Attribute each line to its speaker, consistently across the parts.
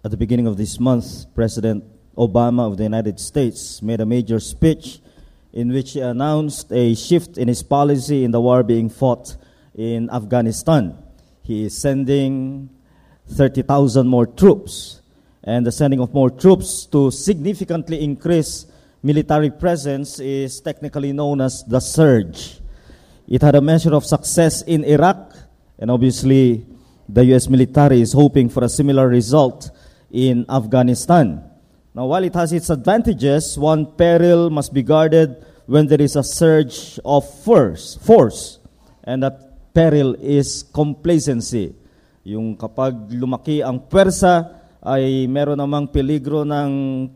Speaker 1: At the beginning of this month, President Obama of the United States made a major speech in which he announced a shift in his policy in the war being fought in Afghanistan. He is sending 30,000 more troops, and the sending of more troops to significantly increase military presence is technically known as the surge. It had a measure of success in Iraq, and obviously the U.S. military is hoping for a similar result in Afghanistan. Now, while it has its advantages, one peril must be guarded when there is a surge of force. And that peril is complacency. Yung kapag lumaki ang pwersa, ay meron namang peligro ng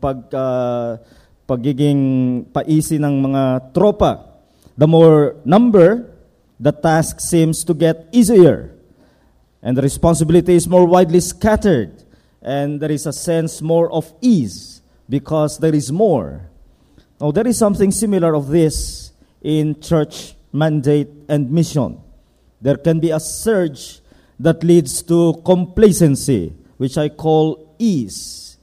Speaker 1: pagiging paisi ng mga tropa. The more number, the task seems to get easier. And the responsibility is more widely scattered. And there is a sense more of ease because there is more. Now, there is something similar of this in church mandate and mission. There can be a surge that leads to complacency, which I call ease.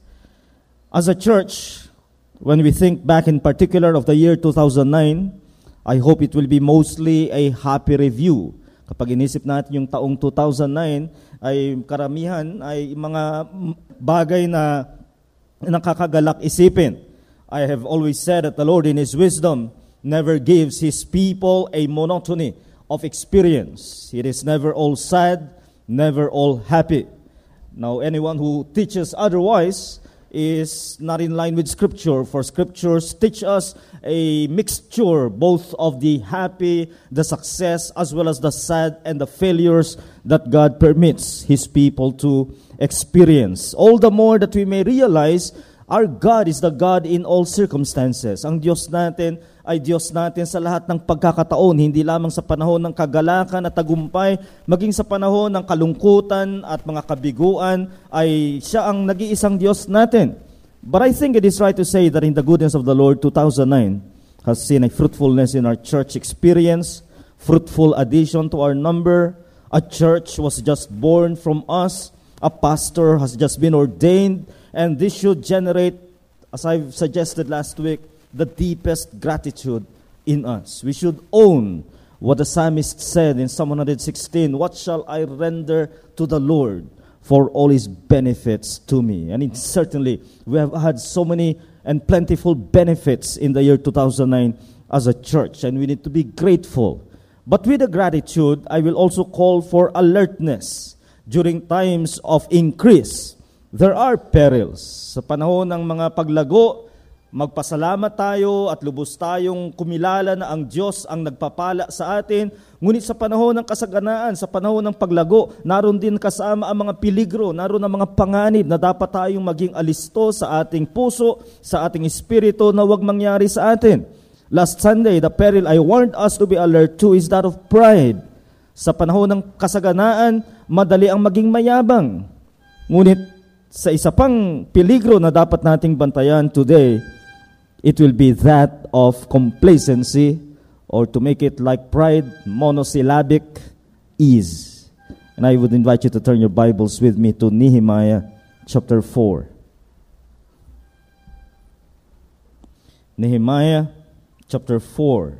Speaker 1: As a church, when we think back in particular of the year 2009, I hope it will be mostly a happy review. Kapag inisip natin yung taong 2009, ay karamihan ay mga bagay na nakakagalak isipin. I have always said that the Lord in His wisdom never gives His people a monotony of experience. It is never all sad, never all happy. Now, anyone who teaches otherwise is not in line with Scripture, for Scriptures teach us a mixture both of the happy, the success, as well as the sad and the failures that God permits His people to experience. All the more that we may realize our God is the God in all circumstances. Ang Diyos natin ay Diyos natin sa lahat ng pagkakataon, hindi lamang sa panahon ng kagalakan at tagumpay, maging sa panahon ng kalungkutan at mga kabiguan, ay Siya ang nag-iisang Diyos natin. But I think it is right to say that in the goodness of the Lord, 2009 has seen a fruitfulness in our church experience, fruitful addition to our number. A church was just born from us. A pastor has just been ordained. And this should generate, as I've suggested last week, the deepest gratitude in us. We should own what the psalmist said in Psalm 116, "What shall I render to the Lord for all His benefits to me?" And certainly, we have had so many and plentiful benefits in the year 2009 as a church, and we need to be grateful. But with the gratitude, I will also call for alertness during times of increase. There are perils. Sa panahon ng mga paglago, magpasalamat tayo at lubos tayong kumilala na ang Diyos ang nagpapala sa atin. Ngunit sa panahon ng kasaganaan, sa panahon ng paglago, naroon din kasama ang mga peligro, naroon ang mga panganib na dapat tayong maging alisto sa ating puso, sa ating espiritu na huwag mangyari sa atin. Last Sunday, the peril I warned us to be alert to is that of pride. Sa panahon ng kasaganaan, madali ang maging mayabang. Ngunit sa isa pang peligro na dapat nating bantayan today, it will be that of complacency, or to make it like pride, monosyllabic, ease. And I would invite you to turn your Bibles with me to Nehemiah chapter 4. Nehemiah chapter 4.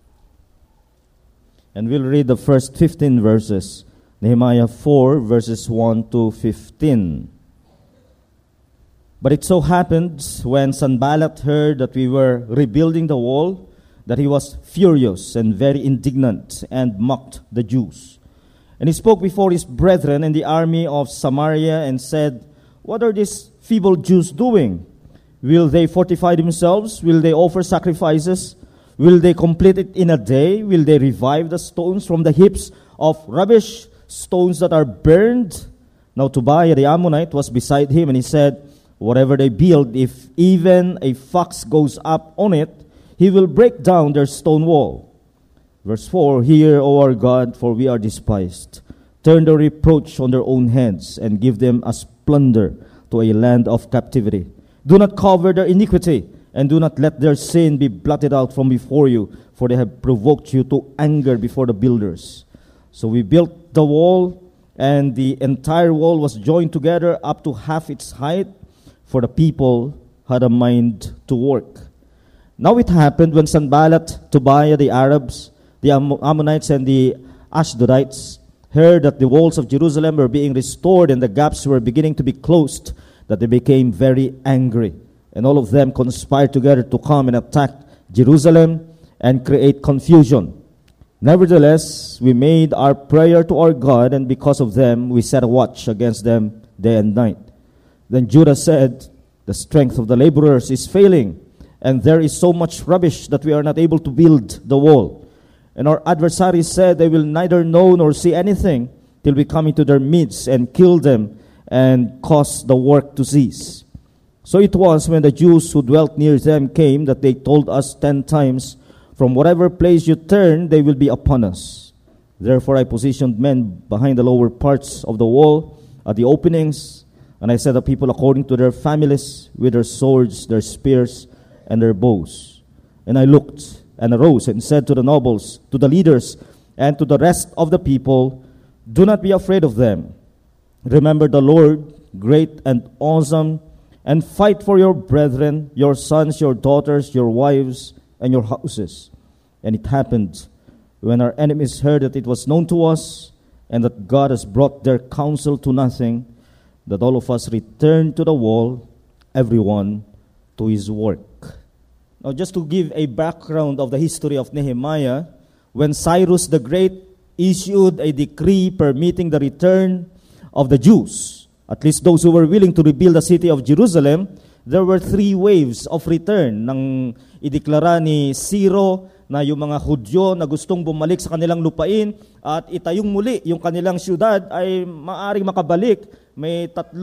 Speaker 1: And we'll read the first 15 verses. Nehemiah 4 verses 1 to 15. But it so happened, when Sanballat heard that we were rebuilding the wall, that he was furious and very indignant and mocked the Jews. And he spoke before his brethren in the army of Samaria and said, "What are these feeble Jews doing? Will they fortify themselves? Will they offer sacrifices? Will they complete it in a day? Will they revive the stones from the heaps of rubbish, stones that are burned?" Now Tobiah the Ammonite was beside him, and he said, "Whatever they build, if even a fox goes up on it, he will break down their stone wall." Verse 4, "Hear, O our God, for we are despised. Turn the reproach on their own heads, and give them as plunder to a land of captivity. Do not cover their iniquity, and do not let their sin be blotted out from before you, for they have provoked you to anger before the builders." So we built the wall, and the entire wall was joined together up to half its height, for the people had a mind to work. Now it happened when Sanballat, Tobiah, the Arabs, the Ammonites, and the Ashdodites heard that the walls of Jerusalem were being restored and the gaps were beginning to be closed, that they became very angry. And all of them conspired together to come and attack Jerusalem and create confusion. Nevertheless, we made our prayer to our God, and because of them, we set a watch against them day and night. Then Judah said, the strength of the laborers is failing, and there is so much rubbish that we are not able to build the wall. And our adversaries said, they will neither know nor see anything till we come into their midst and kill them and cause the work to cease. So it was when the Jews who dwelt near them came that they told us 10 times, from whatever place you turn, they will be upon us. Therefore I positioned men behind the lower parts of the wall at the openings, and I set the people according to their families, with their swords, their spears, and their bows. And I looked and arose and said to the nobles, to the leaders, and to the rest of the people, do not be afraid of them. Remember the Lord, great and awesome, and fight for your brethren, your sons, your daughters, your wives, and your houses. And it happened, when our enemies heard that it was known to us, and that God has brought their counsel to nothing, that all of us returned to the wall, everyone to his work. Now, just to give a background of the history of Nehemiah, when Cyrus the Great issued a decree permitting the return of the Jews, at least those who were willing to rebuild the city of Jerusalem, there were 3 waves of return. Nang ideklara ni Ciro na yung mga Hudyo na gustong bumalik sa kanilang lupain at itayong muli yung kanilang syudad ay maaring makabalik. May 3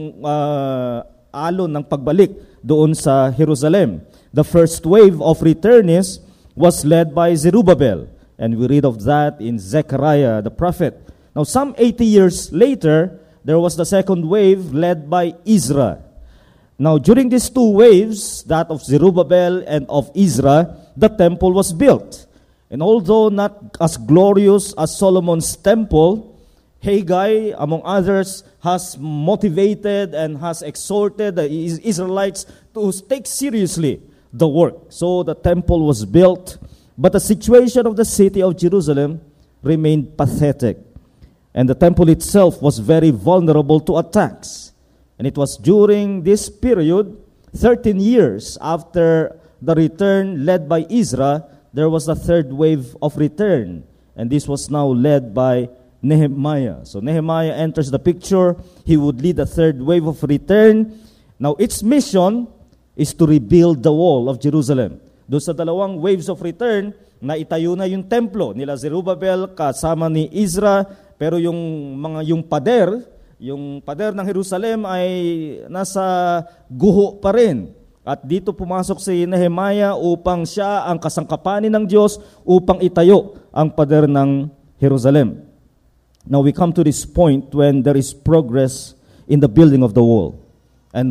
Speaker 1: alon ng pagbalik doon sa Jerusalem. The first wave of returnees was led by Zerubbabel, and we read of that in Zechariah the prophet. Now, some 80 years later, there was the second wave led by Ezra. Now, during these 2 waves, that of Zerubbabel and of Ezra, the temple was built. And although not as glorious as Solomon's temple, Haggai, among others, has motivated and has exhorted the Israelites to take seriously the work. So the temple was built, but the situation of the city of Jerusalem remained pathetic. And the temple itself was very vulnerable to attacks. And it was during this period, 13 years after the return led by Ezra, there was a third wave of return. And this was now led by Nehemiah. So Nehemiah enters the picture. He would lead the third wave of return. Now its mission is to rebuild the wall of Jerusalem. Doon sa 2 waves of return, na itayo na yung templo nila Zerubbabel kasama ni Ezra, pero yung pader ng Jerusalem ay nasa guho pa rin. At dito pumasok si Nehemiah upang siya ang kasangkapanin ng Diyos upang itayo ang pader ng Jerusalem. Now we come to this point when there is progress in the building of the wall. And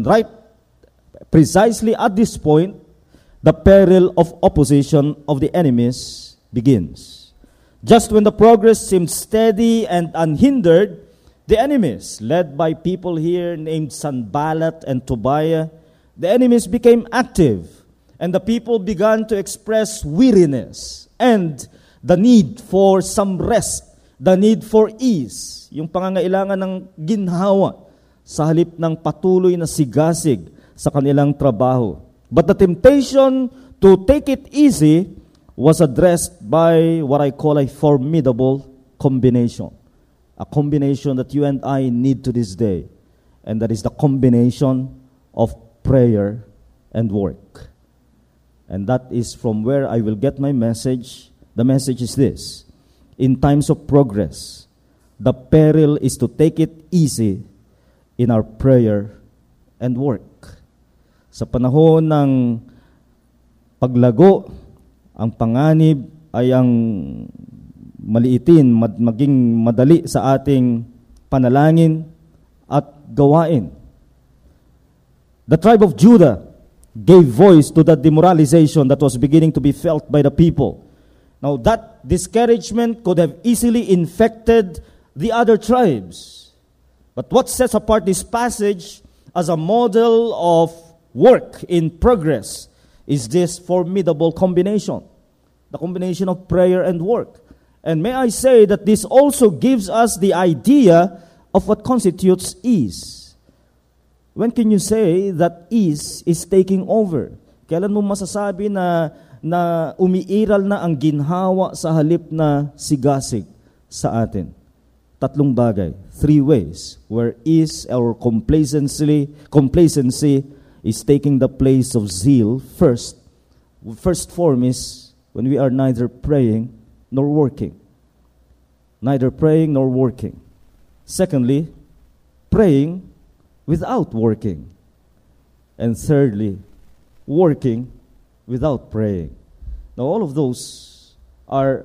Speaker 1: precisely at this point, the peril of opposition of the enemies begins. Just when the progress seemed steady and unhindered, the enemies, led by people here named Sanballat and Tobiah, the enemies became active, and the people began to express weariness and the need for some rest, the need for ease, yung pangangailangan ng ginhawa sa halip ng patuloy na sigasig sa kanilang trabaho. But the temptation to take it easy was addressed by what I call a formidable combination. A combination that you and I need to this day. And that is the combination of prayer and work. And that is from where I will get my message. The message is this: in times of progress, the peril is to take it easy in our prayer and work. Sa panahon ng paglago, ang panganib ay ang maliitin, maging madali sa ating panalangin at gawain. The tribe of Judah gave voice to the demoralization that was beginning to be felt by the people. Now, that discouragement could have easily infected the other tribes. But what sets apart this passage as a model of work in progress is this formidable combination, the combination of prayer and work. And may I say that this also gives us the idea of what constitutes ease. When can you say that ease is taking over? Kailan mo masasabi na umiiral na ang ginhawa sa halip na sigasig sa atin? Tatlong bagay, 3 ways where ease or complacency is taking the place of zeal. First form is when we are neither praying nor working. Neither praying nor working. Secondly, praying without working. And thirdly, working without praying. Now, all of those are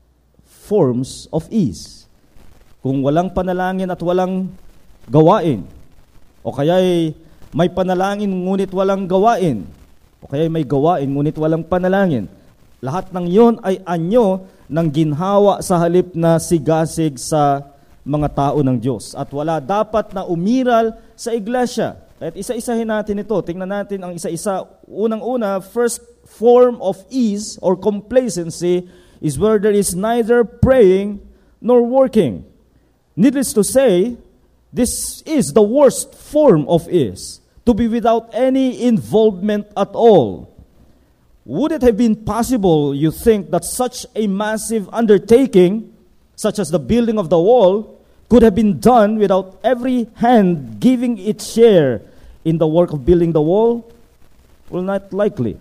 Speaker 1: forms of ease. Kung walang panalangin at walang gawain, o kaya'y may panalangin ngunit walang gawain, o kaya'y may gawain ngunit walang panalangin, lahat ng yon ay anyo ng ginhawa sa halip na sigasig sa mga tao ng Diyos. At wala dapat na umiral sa iglesia. At isa-isahin natin ito. Tingnan natin ang isa-isa. Unang-una, first form of ease or complacency is where there is neither praying nor working. Needless to say, this is the worst form of ease, to be without any involvement at all. Would it have been possible, you think, that such a massive undertaking, such as the building of the wall, could have been done without every hand giving its share in the work of building the wall? Well, not likely.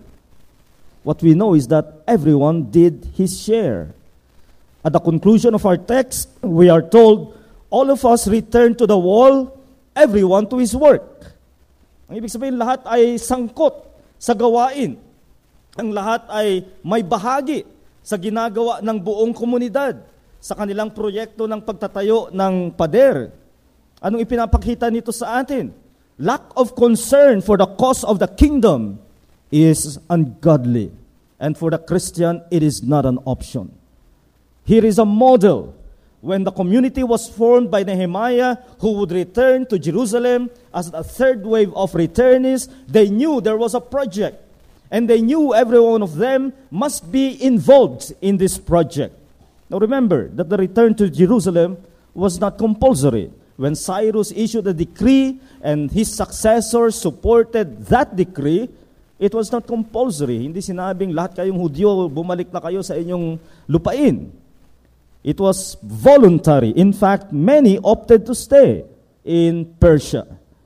Speaker 1: What we know is that everyone did his share. At the conclusion of our text, we are told, all of us returned to the wall, everyone to his work. Ang ibig sabihin, lahat ay sangkot sa gawain. Ang lahat ay may bahagi sa ginagawa ng buong komunidad sa kanilang proyekto ng pagtatayo ng pader. Anong ipinapakita nito sa atin? Lack of concern for the cause of the kingdom is ungodly. And for the Christian, it is not an option. Here is a model. When the community was formed by Nehemiah, who would return to Jerusalem as a third wave of returnees, they knew there was a project. And they knew every one of them must be involved in this project. Now remember that the return to Jerusalem was not compulsory. When Cyrus issued a decree and his successors supported that decree, it was not compulsory. Hindi sinabing lahat kayong Hudyo, bumalik na kayo sa inyong lupain. It was voluntary. In fact, many opted to stay in Persia.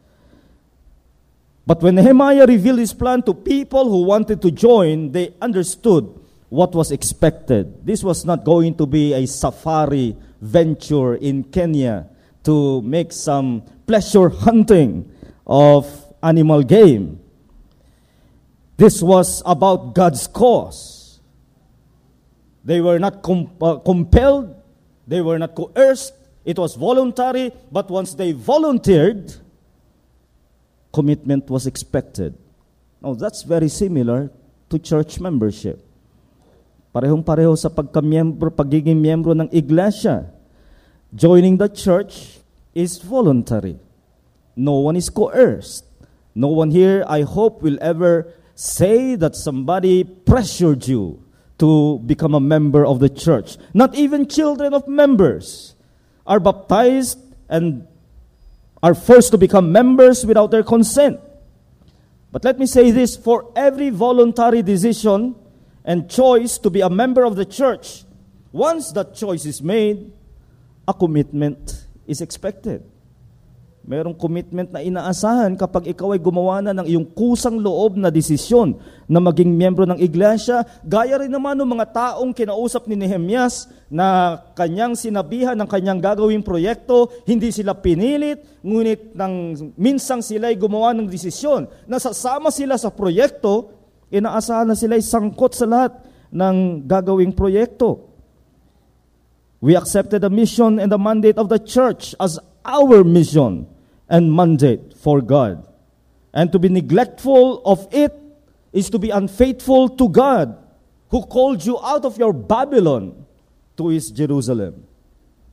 Speaker 1: But when Nehemiah revealed his plan to people who wanted to join, they understood what was expected. This was not going to be a safari venture in Kenya to make some pleasure hunting of animal game. This was about God's cause. They were not compelled. They were not coerced. It was voluntary. But once they volunteered, commitment was expected. Now, that's very similar to church membership. Parehong-pareho sa pagiging miyembro ng iglesia. Joining the church is voluntary. No one is coerced. No one here, I hope, will ever say that somebody pressured you to become a member of the church. Not even children of members are baptized and are forced to become members without their consent. But let me say this, for every voluntary decision and choice to be a member of the church, once that choice is made, a commitment is expected. Merong commitment na inaasahan kapag ikaw ay gumawa na ng iyong kusang loob na desisyon na maging miyembro ng iglesia. Gaya rin naman ng mga taong kinausap ni Nehemias na kanyang sinabihan ng kanyang gagawing proyekto, hindi sila pinilit, ngunit minsang sila ay gumawa ng desisyon. Nasasama sila sa proyekto, inaasahan na sila ay sangkot sa lahat ng gagawing proyekto. We accepted the mission and the mandate of the church as our mission and mandate for God. And to be neglectful of it is to be unfaithful to God, who called you out of your Babylon to his Jerusalem.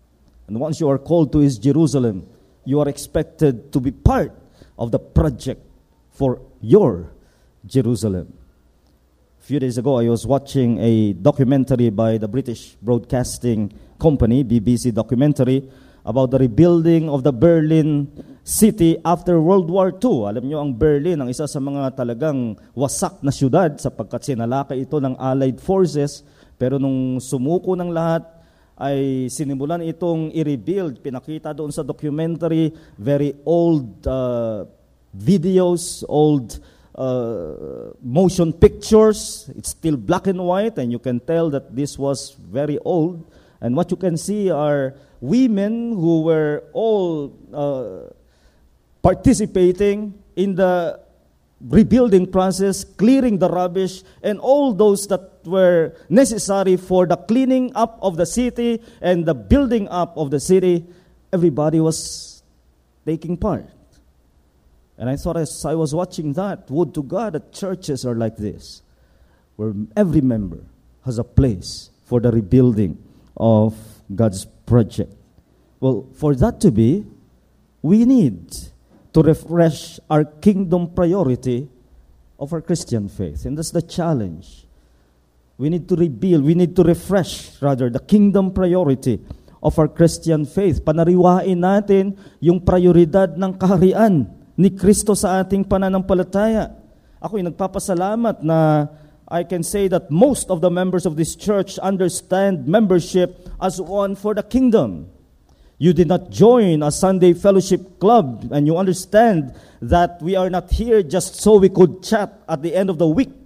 Speaker 1: And once you are called to East Jerusalem, you are expected to be part of the project for your Jerusalem. A few days ago, I was watching a documentary by the British Broadcasting Company, BBC documentary, about the rebuilding of the Berlin city after World War II. Alam nyo, ang Berlin, ang isa sa mga talagang wasak na syudad sapagkat sinalakay ito ng Allied Forces. Pero nung sumuko ng lahat, ay sinimulan itong i-rebuild. Pinakita doon sa documentary, very old videos, old motion pictures. It's still black and white, and you can tell that this was very old. And what you can see are women who were all participating in the rebuilding process, clearing the rubbish, and all those that were necessary for the cleaning up of the city and the building up of the city. Everybody was taking part. And I thought as I was watching that, would to God that churches are like this, where every member has a place for the rebuilding of God's project. Well, for that to be, we need to refresh our kingdom priority of our Christian faith. And that's the challenge. We need to rebuild, we need to refresh, rather, the kingdom priority of our Christian faith. Panariwain natin yung prioridad ng kaharian ni Kristo sa ating pananampalataya. Ako'y nagpapasalamat na I can say that most of the members of this church understand membership as one for the kingdom. You did not join a Sunday fellowship club, and you understand that we are not here just so we could chat at the end of the week.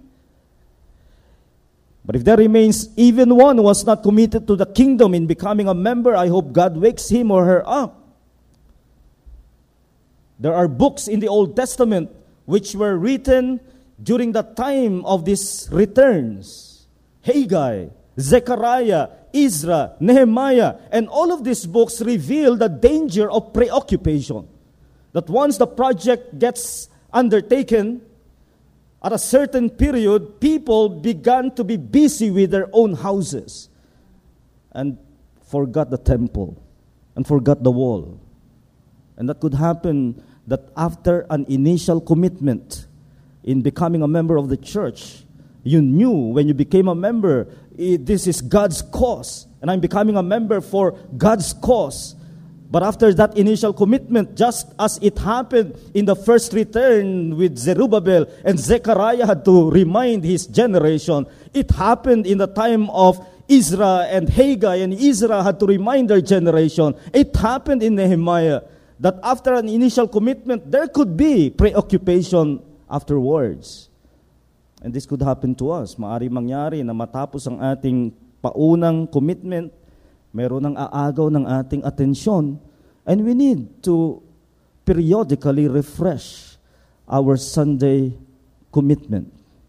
Speaker 1: But if there remains even one who was not committed to the kingdom in becoming a member, I hope God wakes him or her up. There are books in the Old Testament which were written during the time of these returns. Haggai, Zechariah, Ezra, Nehemiah, and all of these books reveal the danger of preoccupation. That once the project gets undertaken, at a certain period, people began to be busy with their own houses and forgot the temple and forgot the wall. And that could happen that after an initial commitment in becoming a member of the church, you knew when you became a member, this is God's cause, and I'm becoming a member for God's cause. But after that initial commitment, just as it happened in the first return with Zerubbabel, and Zechariah had to remind his generation, it happened in the time of Ezra and Haggai, and Ezra had to remind their generation. It happened in Nehemiah, that after an initial commitment, there could be preoccupation afterwards. And this could happen to us. Maari mangyari na matapos ang ating paunang commitment, meron ng aagaw ng ating atensyon, and we need to periodically refresh our Sunday commitment.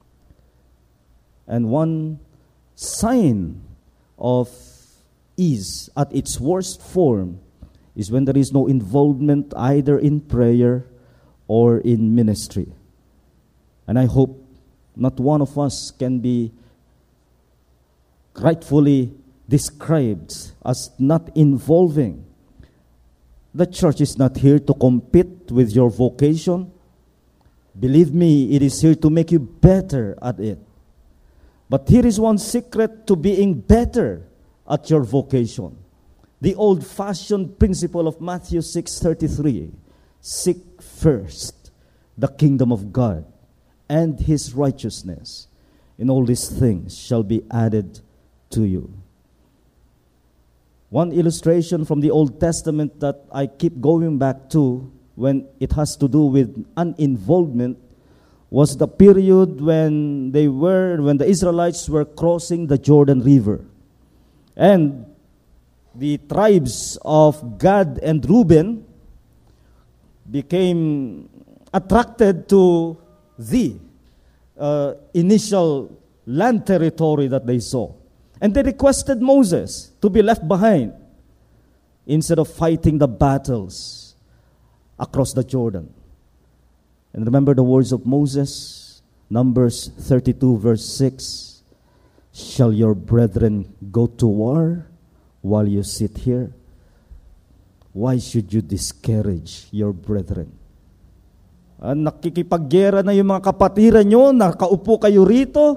Speaker 1: And one sign of ease at its worst form is when there is no involvement either in prayer or in ministry. And I hope not one of us can be rightfully described as not involving. The church is not here to compete with your vocation. Believe me, it is here to make you better at it. But here is one secret to being better at your vocation. The old-fashioned principle of Matthew 6:33. Seek first the kingdom of God and His righteousness, and all these things shall be added to you. One illustration from the Old Testament that I keep going back to when it has to do with uninvolvement was the period when the Israelites were crossing the Jordan River. And the tribes of Gad and Reuben became attracted to the initial land territory that they saw. And they requested Moses to be left behind instead of fighting the battles across the Jordan. And remember the words of Moses, Numbers 32 verse 6, "Shall your brethren go to war while you sit here?" why should you discourage your brethren? Nakikipaggera na yung mga kapatiran nyo, nakaupo kayo rito,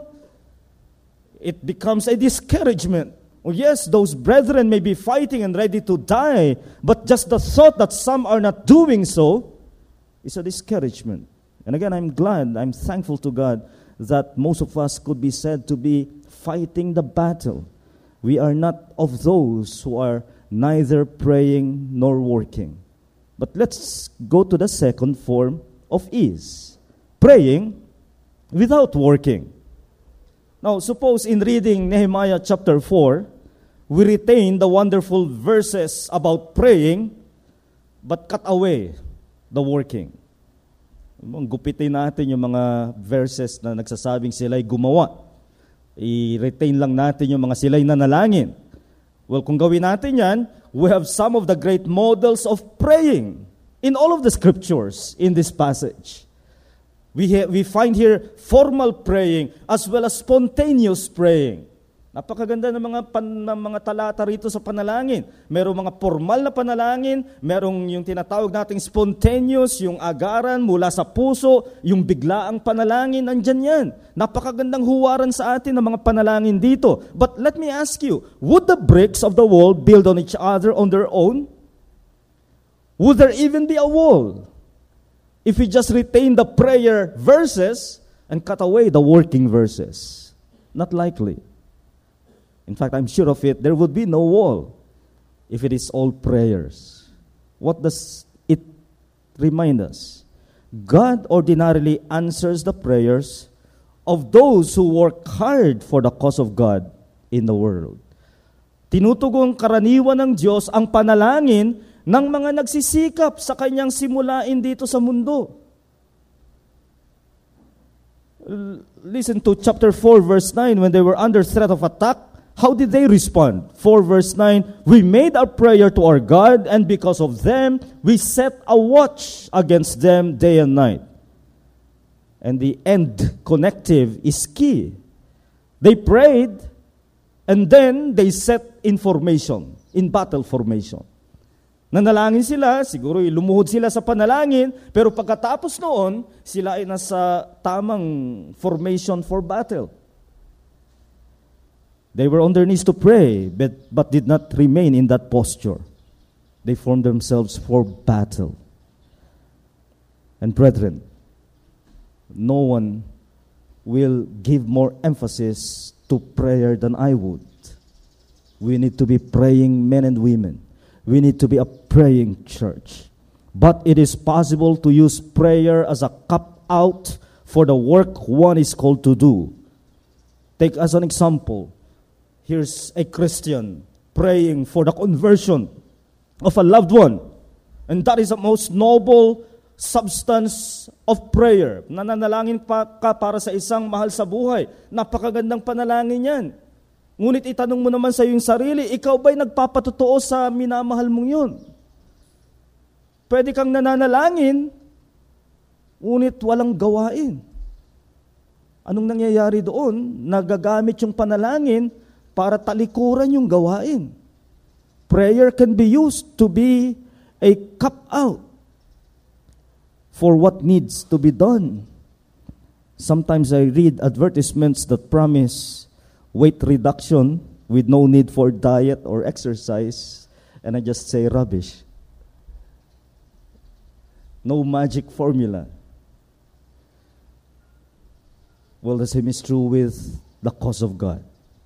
Speaker 1: it becomes a discouragement. Oh yes, those brethren may be fighting and ready to die, but just the thought that some are not doing so is a discouragement. And again, I'm thankful to God that most of us could be said to be fighting the battle. We are not of those who are neither praying nor working. But let's go to the second form of ease. Praying without working. Now, suppose in reading Nehemiah chapter 4, we retain the wonderful verses about praying, but cut away the working. Gupitin natin yung mga verses na nagsasabing sila'y gumawa. I-retain lang natin yung mga sila'y nanalangin. Well, kung gawin natin yan, we have some of the great models of praying in all of the scriptures in this passage. We find here formal praying as well as spontaneous praying. Napakaganda ng mga talata rito sa panalangin. Merong mga formal na panalangin, merong yung tinatawag nating spontaneous, yung agaran mula sa puso, yung biglaang panalangin, andyan yan. Napakagandang huwaran sa atin ng mga panalangin dito. But let me ask you, would the bricks of the wall build on each other on their own? Would there even be a wall if we just retain the prayer verses and cut away the working verses? Not likely. In fact, I'm sure of it, there would be no wall if it is all prayers. What does it remind us? God ordinarily answers the prayers of those who work hard for the cause of God in the world. Tinutugong karaniwan ng Diyos ang panalangin ng mga nagsisikap sa kanyang simulain dito sa mundo. Listen to chapter 4 verse 9, when they were under threat of attack, how did they respond? 4 verse 9, we made our prayer to our God, and because of them, we set a watch against them day and night. And the end connective is key. They prayed, and then they set in formation, in battle formation. Nanalangin sila, siguro lumuhod sila sa panalangin, pero pagkatapos noon, sila ay nasa tamang formation for battle. They were on their knees to pray, but did not remain in that posture. They formed themselves for battle. And brethren, no one will give more emphasis to prayer than I would. We need to be praying men and women. We need to be a praying church. But it is possible to use prayer as a cop-out for the work one is called to do. Take as an example, here's a Christian praying for the conversion of a loved one. And that is the most noble substance of prayer. Nananalangin ka para sa isang mahal sa buhay. Napakagandang panalangin yan. Ngunit itanong mo naman sa iyong sarili, ikaw ba'y nagpapatotoo sa minamahal mong yun? Pwede kang nananalangin, ngunit walang gawain. Anong nangyayari doon? Nagagamit yung panalangin para talikuran yung gawain. Prayer can be used to be a cop-out for what needs to be done. Sometimes I read advertisements that promise weight reduction with no need for diet or exercise, and I just say rubbish. No magic formula. Well, the same is true with the cause of God.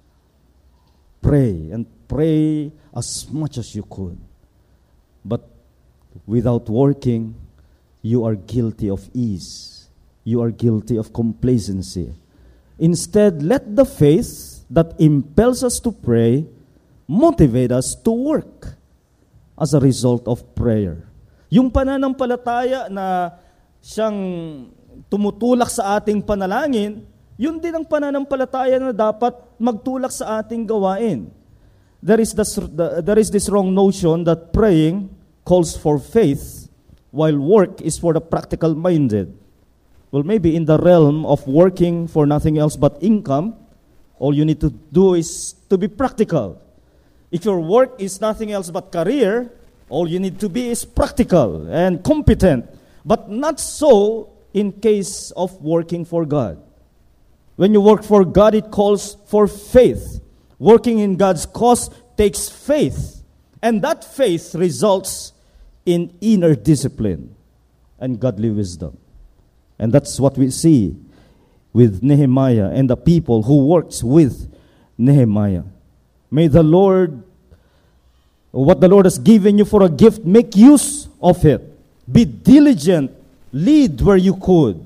Speaker 1: Pray, and pray as much as you could. But without working, you are guilty of ease. You are guilty of complacency. Instead, let the faith that impels us to pray motivate us to work as a result of prayer. Yung pananampalataya na siyang tumutulak sa ating panalangin, yun din ang pananampalataya na dapat magtulak sa ating gawain. There is this wrong notion that praying calls for faith while work is for the practical minded. Well, maybe in the realm of working for nothing else but income, all you need to do is to be practical. If your work is nothing else but career, All you need to be is practical and competent. But not so in case of working for God. When you work for God, it calls for faith. Working in God's cause takes faith. And that faith results in inner discipline and godly wisdom. And that's what we see with Nehemiah and the people who works with Nehemiah. May the Lord, what the Lord has given you for a gift, make use of it. Be diligent. Lead where you could.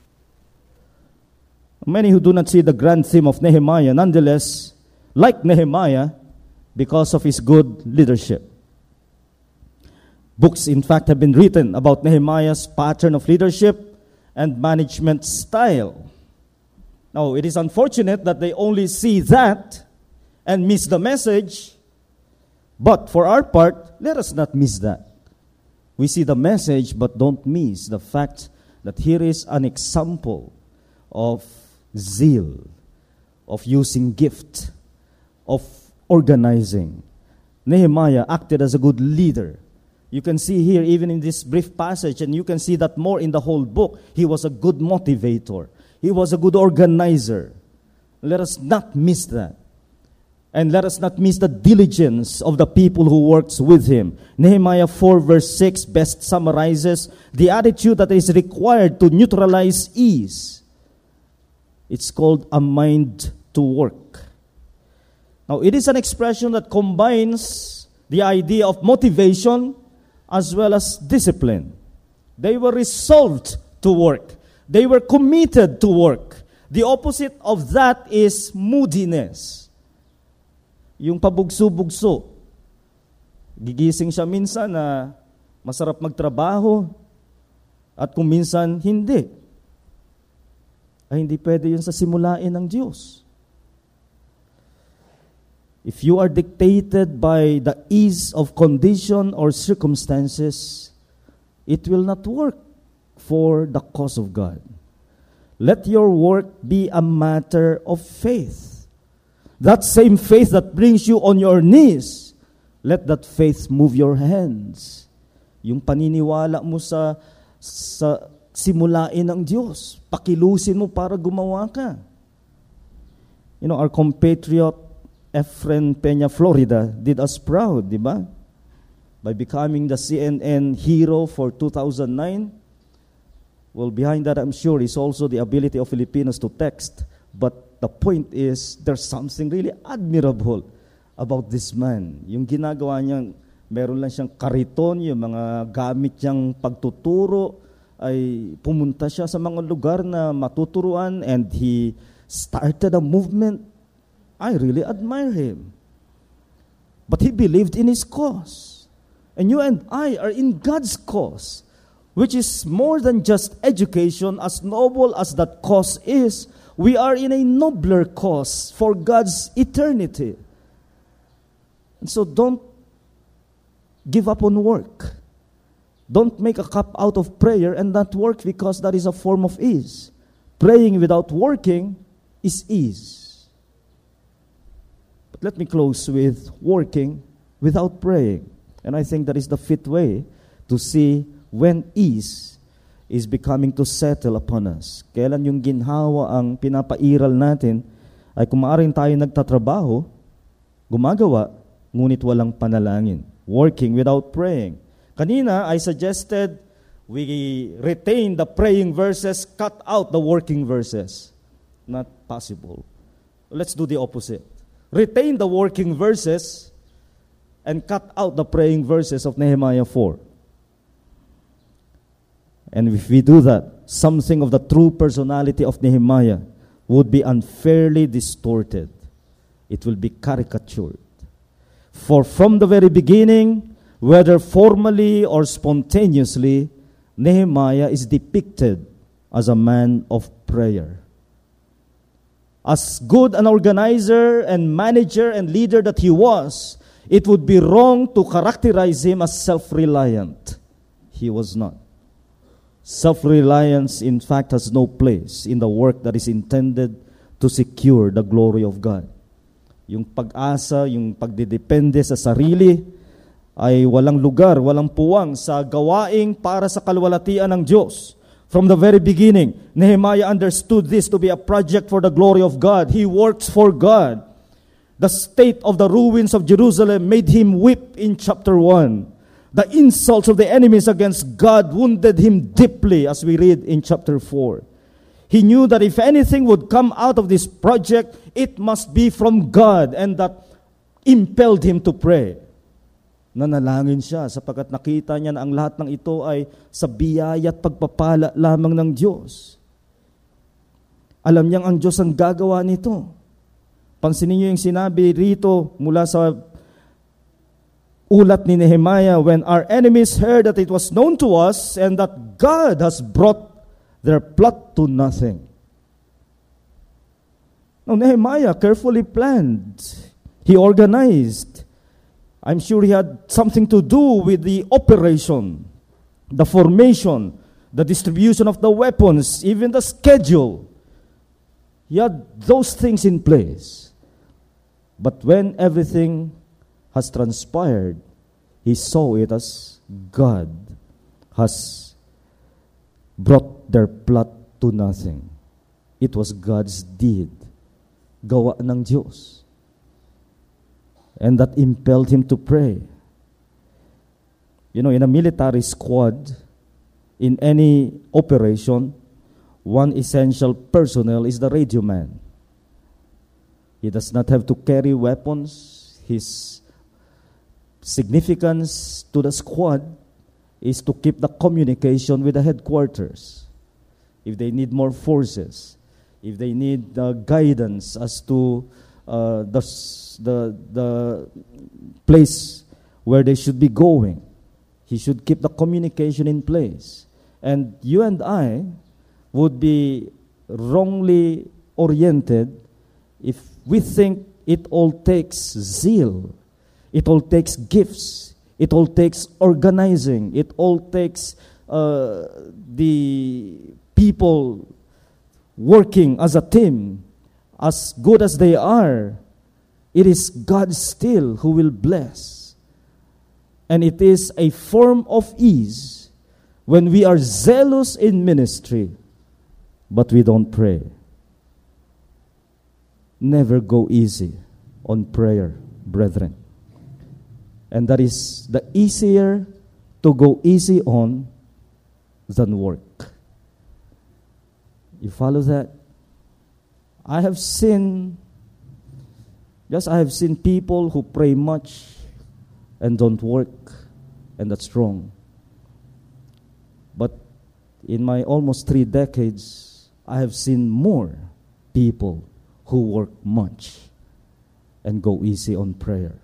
Speaker 1: Many who do not see the grand theme of Nehemiah, nonetheless, like Nehemiah, because of his good leadership. Books, in fact, have been written about Nehemiah's pattern of leadership and management style. Now, it is unfortunate that they only see that and miss the message. But for our part, let us not miss that. We see the message but don't miss the fact that here is an example of zeal, of using gift, of organizing. Nehemiah acted as a good leader. You can see here, even in this brief passage, and you can see that more in the whole book, he was a good motivator. He was a good organizer. Let us not miss that. And let us not miss the diligence of the people who works with him. Nehemiah 4 verse 6 best summarizes the attitude that is required to neutralize ease. It's called a mind to work. Now, it is an expression that combines the idea of motivation as well as discipline. They were resolved to work. They were committed to work. The opposite of that is moodiness. Yung pabugso-bugso. Gigising siya minsan na masarap magtrabaho at kung minsan hindi. Ay hindi pwede yun sa simulain ng Diyos. If you are dictated by the ease of condition or circumstances, it will not work for the cause of God. Let your work be a matter of faith. That same faith that brings you on your knees, let that faith move your hands. Yung paniniwala mo sa simulain ng Diyos, pakilusin mo para gumawa ka. You know, our compatriot Efren Peña Florida did us proud, di ba? By becoming the CNN hero for 2009. Well, behind that, I'm sure, is also the ability of Filipinos to text. But the point is, there's something really admirable about this man. Yung ginagawa niyang, meron lang siyang kariton, yung mga gamit niyang pagtuturo, ay pumunta siya sa mga lugar na matuturuan, and he started a movement. I really admire him. But he believed in his cause. And you and I are in God's cause, which is more than just education. As noble as that cause is, we are in a nobler cause for God's eternity. And so don't give up on work. Don't make a cup out of prayer and not work, because that is a form of ease. Praying without working is ease. But let me close with working without praying. And I think that is the fit way to see when ease is becoming to settle upon us. Kailan yung ginhawa ang pinapairal natin ay kung maaaring tayo nagtatrabaho, gumagawa, ngunit walang panalangin. Working without praying. Kanina, I suggested we retain the praying verses, cut out the working verses. Not possible. Let's do the opposite. Retain the working verses and cut out the praying verses of Nehemiah 4. And if we do that, something of the true personality of Nehemiah would be unfairly distorted. It will be caricatured. For from the very beginning, whether formally or spontaneously, Nehemiah is depicted as a man of prayer. As good an organizer and manager and leader that he was, it would be wrong to characterize him as self-reliant. He was not. Self-reliance, in fact, has no place in the work that is intended to secure the glory of God. Yung pag-asa, yung pagdidepende sa sarili, ay walang lugar, walang puwang sa gawaing para sa kalwalatian ng Diyos. From the very beginning, Nehemiah understood this to be a project for the glory of God. He works for God. The state of the ruins of Jerusalem made him weep in chapter 1. The insults of the enemies against God wounded him deeply, as we read in chapter 4. He knew that if anything would come out of this project, it must be from God, and that impelled him to pray. Nanalangin siya sapagkat nakita niya na ang lahat ng ito ay sa biyaya at pagpapala lamang ng Diyos. Alam niyang ang Diyos ang gagawa nito. Pansinin niyo yung sinabi rito mula sa ulat ni Nehemiah, when our enemies heard that it was known to us and that God has brought their plot to nothing. Now, Nehemiah carefully planned. He organized. I'm sure he had something to do with the operation, the formation, the distribution of the weapons, even the schedule. He had those things in place. But when everything has transpired, he saw it as God has brought their plot to nothing. It was God's deed. Gawa ng Diyos. And that impelled him to pray. You know, in a military squad, in any operation, one essential personnel is the radio man. He does not have to carry weapons. His significance to the squad is to keep the communication with the headquarters. If they need more forces, if they need guidance as to the place where they should be going, he should keep the communication in place. And you and I would be wrongly oriented if we think it all takes zeal, it all takes gifts, it all takes organizing, it all takes the people working as a team. As good as they are, it is God still who will bless. And it is a form of ease when we are zealous in ministry, but we don't pray. Never go easy on prayer, brethren. And that is the easier to go easy on than work. You follow that? I have seen people who pray much and don't work, and that's wrong. But in my almost 3 decades, I have seen more people who work much and go easy on prayer.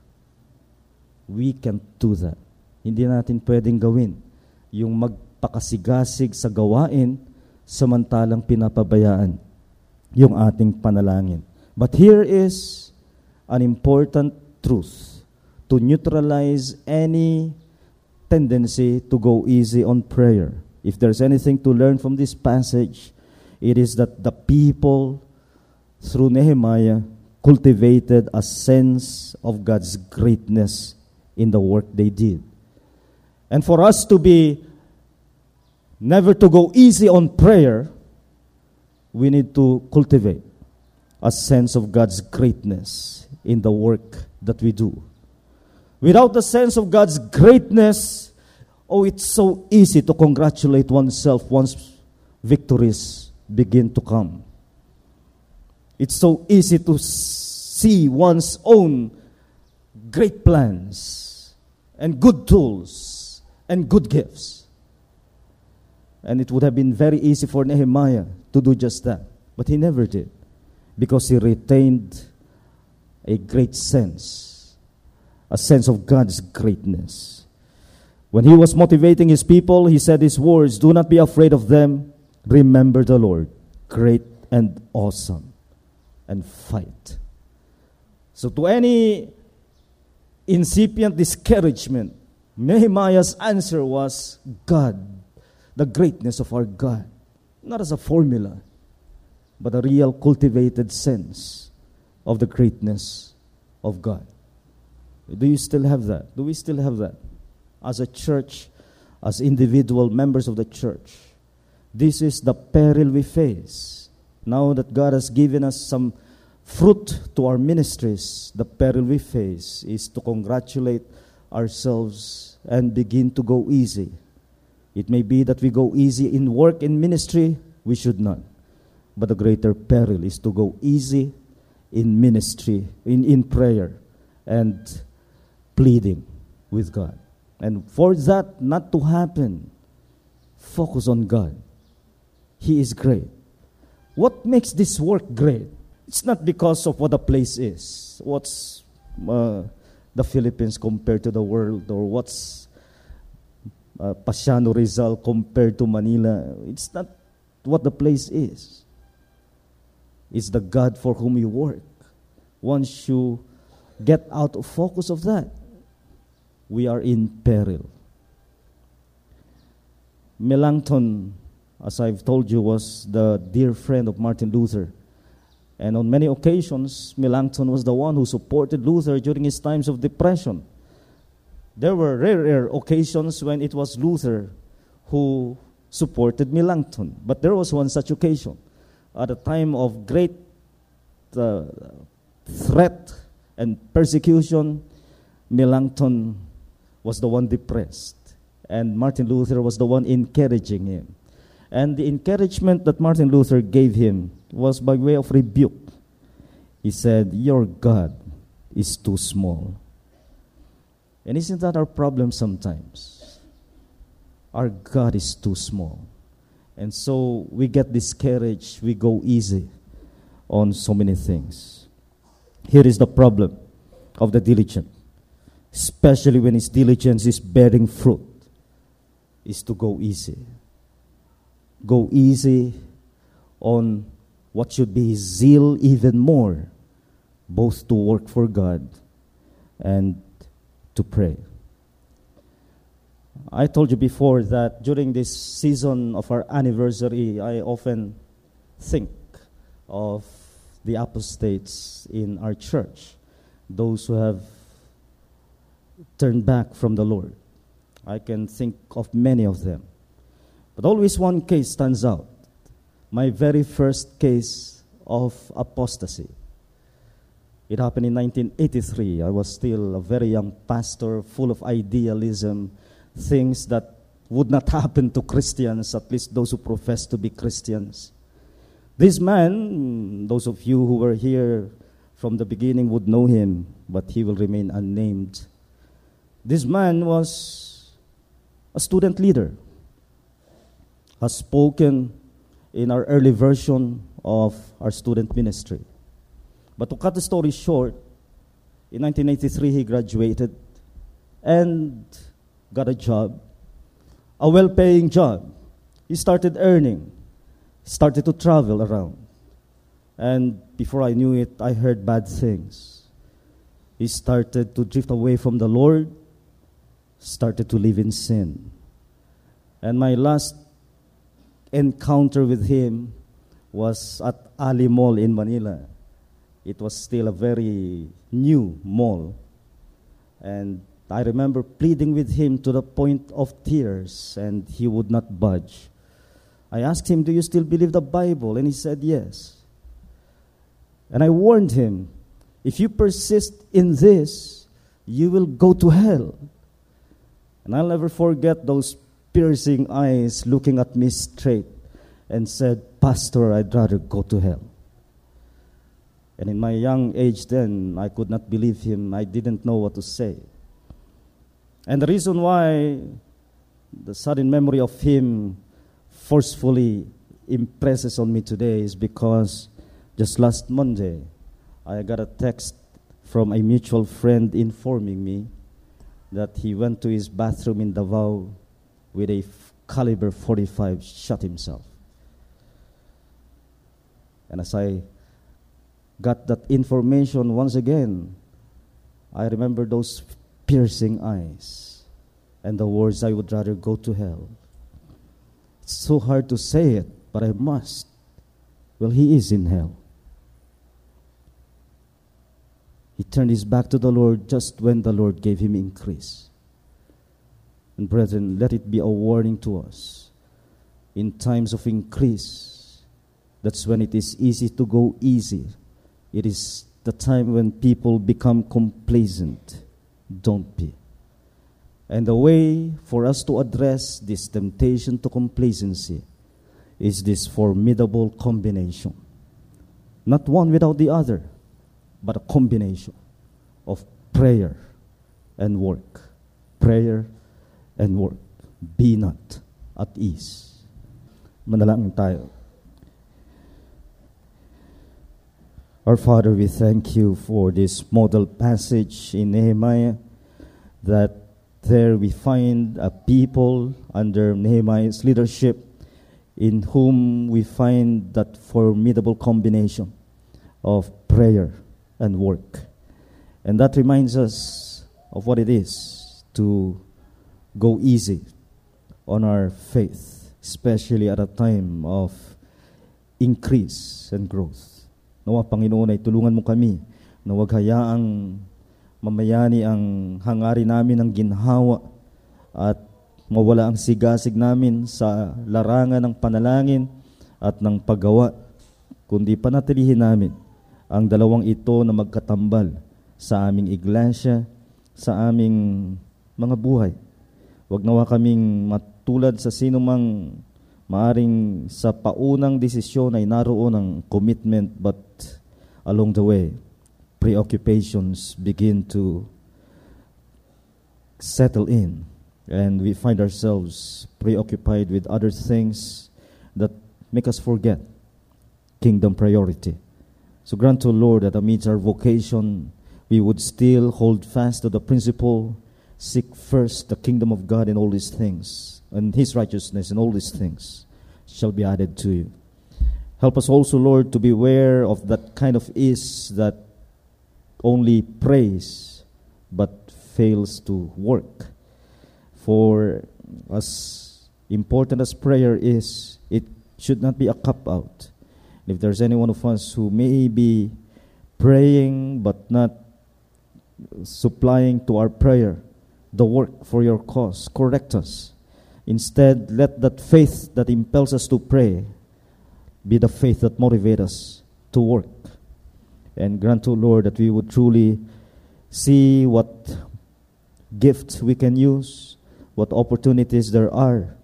Speaker 1: We can't do that. Hindi natin pwedeng gawin yung magpakasigasig sa gawain samantalang pinapabayaan yung ating panalangin. But here is an important truth to neutralize any tendency to go easy on prayer. If there's anything to learn from this passage, it is that the people, through Nehemiah, cultivated a sense of God's greatness in the work they did. And for us to be never to go easy on prayer, we need to cultivate a sense of God's greatness in the work that we do. Without the sense of God's greatness, it's so easy to congratulate oneself once victories begin to come. It's so easy to see one's own great plans and good tools and good gifts. And it would have been very easy for Nehemiah to do just that. But he never did, because he retained a great sense, a sense of God's greatness. When he was motivating his people, he said these words, "Do not be afraid of them. Remember the Lord, great and awesome, and fight." So to any incipient discouragement, Nehemiah's answer was God, the greatness of our God. Not as a formula, but a real cultivated sense of the greatness of God. Do you still have that? Do we still have that? As a church, as individual members of the church, this is the peril we face. Now that God has given us some fruit to our ministries, the peril we face is to congratulate ourselves and begin to go easy. It may be that we go easy in work and ministry. We should not. But the greater peril is to go easy in ministry, in prayer, and pleading with God. And for that not to happen, focus on God. He is great. What makes this work great? It's not because of what the place is. What's the Philippines compared to the world, or what's Pasiano Rizal compared to Manila. It's not what the place is. It's the God for whom you work. Once you get out of focus of that, we are in peril. Melanchthon, as I've told you, was the dear friend of Martin Luther. And on many occasions, Melanchthon was the one who supported Luther during his times of depression. There were rare occasions when it was Luther who supported Melanchthon. But there was one such occasion. At a time of great threat and persecution, Melanchthon was the one depressed. And Martin Luther was the one encouraging him. And the encouragement that Martin Luther gave him was by way of rebuke. He said, "Your God is too small." And isn't that our problem sometimes? Our God is too small. And so we get discouraged. We go easy on so many things. Here is the problem of the diligent, especially when his diligence is bearing fruit, is to go easy. Go easy on what should be his zeal even more, both to work for God and to pray. I told you before that during this season of our anniversary, I often think of the apostates in our church, those who have turned back from the Lord. I can think of many of them. But always one case stands out. My very first case of apostasy. It happened in 1983. I was still a very young pastor, full of idealism, things that would not happen to Christians, at least those who profess to be Christians. This man, those of you who were here from the beginning would know him, but he will remain unnamed. This man was a student leader, has spoken in our early version of our student ministry. But to cut the story short, in 1983 he graduated and got a job, a well-paying job. He started earning, started to travel around. And before I knew it, I heard bad things. He started to drift away from the Lord, started to live in sin. And my last encounter with him was at Ali Mall in Manila. It was still a very new mall. And I remember pleading with him to the point of tears, and he would not budge. I asked him, "Do you still believe the Bible?" And he said, "Yes." And I warned him, "If you persist in this, you will go to hell." And I'll never forget those piercing eyes looking at me straight and said, "Pastor, I'd rather go to hell." And in my young age then, I could not believe him. I didn't know what to say. And the reason why the sudden memory of him forcefully impresses on me today is because just last Monday, I got a text from a mutual friend informing me that he went to his bathroom in Davao with a caliber 45, shot himself. And as I got that information once again, I remember those piercing eyes and the words, "I would rather go to hell." It's so hard to say it, but I must. Well, he is in hell. He turned his back to the Lord just when the Lord gave him increase. And brethren, let it be a warning to us. In times of increase, that's when it is easy to go easy. It is the time when people become complacent. Don't be. And the way for us to address this temptation to complacency is this formidable combination. Not one without the other, but a combination of prayer and work. Prayer and work. Be not at ease. Manalangin tayo. Our Father, we thank you for this model passage in Nehemiah, that there we find a people under Nehemiah's leadership in whom we find that formidable combination of prayer and work. And that reminds us of what it is to go easy on our faith, especially at a time of increase and growth. Nawa, Panginoon, ay tulungan mo kami na huwag hayaang mamayani ang hangarin namin ng ginhawa at mawala ang sigasig namin sa larangan ng panalangin at ng paggawa, kundi panatilihin namin ang dalawang ito na magkatambal sa aming iglesia, sa aming mga buhay. Huwag nawa kaming matulad sa sinumang maaring sa paunang desisyon ay naroon ang commitment, but along the way, preoccupations begin to settle in, and we find ourselves preoccupied with other things that make us forget kingdom priority. So grant, O Lord, that amidst our vocation, we would still hold fast to the principle, seek first the kingdom of God and all these things, and His righteousness, and all these things shall be added to you. Help us also, Lord, to beware of that kind of ease that only prays but fails to work. For as important as prayer is, it should not be a cop-out. If there's any one of us who may be praying but not supplying to our prayer the work for your cause, correct us. Instead, let that faith that impels us to pray be the faith that motivates us to work. And grant, O Lord, that we would truly see what gifts we can use, what opportunities there are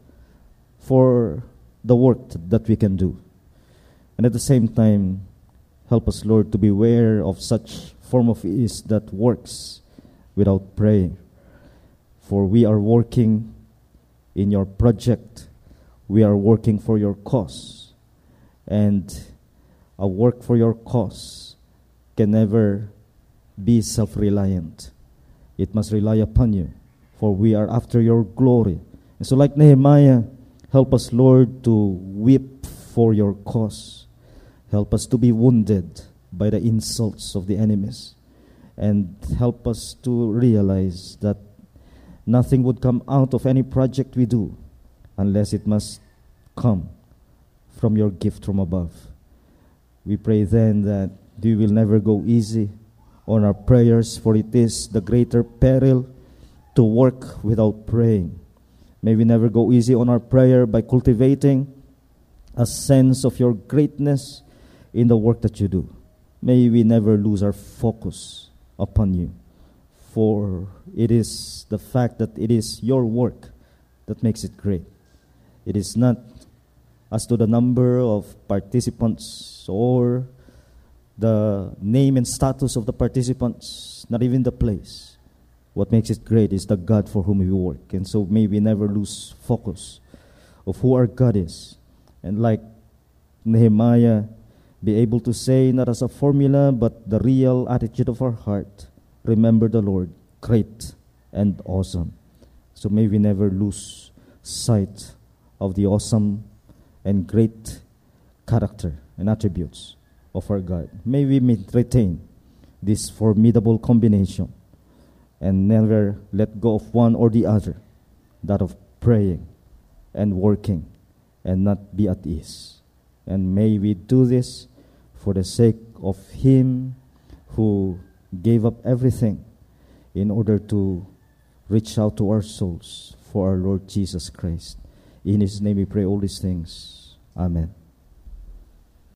Speaker 1: for the work that we can do. And at the same time, help us, Lord, to beware of such form of ease that works without praying. For we are working in your project. We are working for your cause. And a work for your cause can never be self-reliant. It must rely upon you, for we are after your glory. And so like Nehemiah, help us, Lord, to weep for your cause. Help us to be wounded by the insults of the enemies. And help us to realize that nothing would come out of any project we do unless it must come from your gift from above. We pray then that we will never go easy on our prayers, for it is the greater peril to work without praying. May we never go easy on our prayer by cultivating a sense of your greatness in the work that you do. May we never lose our focus upon you, for it is the fact that it is your work that makes it great. It is not as to the number of participants or the name and status of the participants, not even the place. What makes it great is the God for whom we work. And so may we never lose focus of who our God is. And like Nehemiah, be able to say, not as a formula, but the real attitude of our heart, remember the Lord, great and awesome. So may we never lose sight of the awesome and great character and attributes of our God. May we retain this formidable combination and never let go of one or the other, that of praying and working and not be at ease. And may we do this for the sake of Him who gave up everything in order to reach out to our souls for our Lord Jesus Christ. In His name we pray all these things. Amen.